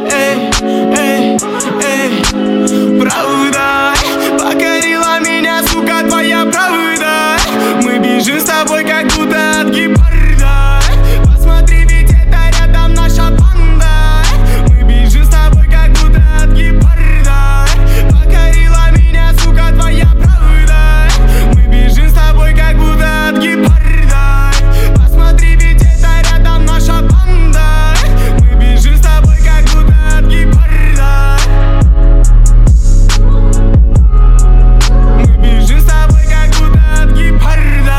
эй, эй, эй. Правда покорила меня, сука, твоя правда. Мы бежим с тобой, как будто от гепарда. Посмотри, ведь это рядом наша банда. Мы бежим с тобой, как будто от гепарда. Покорила меня, сука, твоя правда. Мы бежим с тобой, как будто от гепарда. Посмотри, ведь это рядом наша банда. Мы бежим с тобой, как будто от гепарда. Мы бежим с тобой, как будто от гепарда.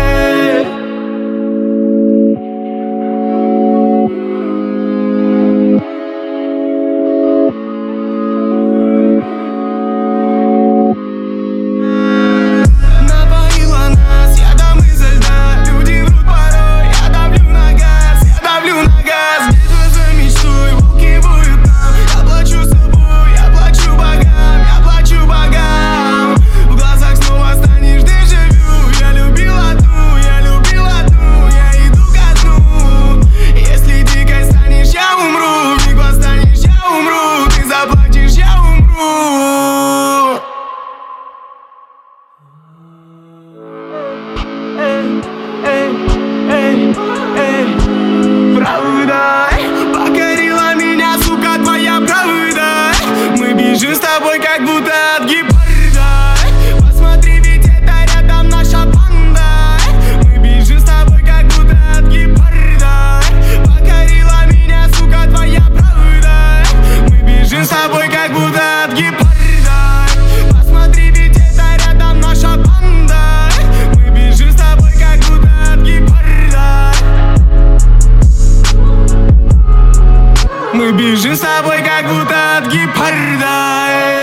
Напоила нас ядом изо льда. Люди врут порой, я давлю на газ, я давлю на газ. Битва за мечтой, волки воют нам. Я плачу собой, я плачу богам, я плачу богам. В глазах снова станешь дежавю. Я любил одну, я иду ко дну. Если дикой станешь, я умру. В миг восстанешь, я умру. Ты заплатишь, я умру. Эй, эй, эй, эй. Правда покорила меня, сука, твоя правда. Мы бежим с тобой, как будто от гепарда. Посмотри, ведь это рядом наша банда. Мы бежим с тобой, как будто от гепарда. Покорила меня, сука, твоя правда. Мы бежим с тобой, как будто от гепарда. Посмотри, ведь это рядом наша банда. Мы бежим с тобой, как будто от гепарда. Мы бежим с тобой, как будто от гепарда.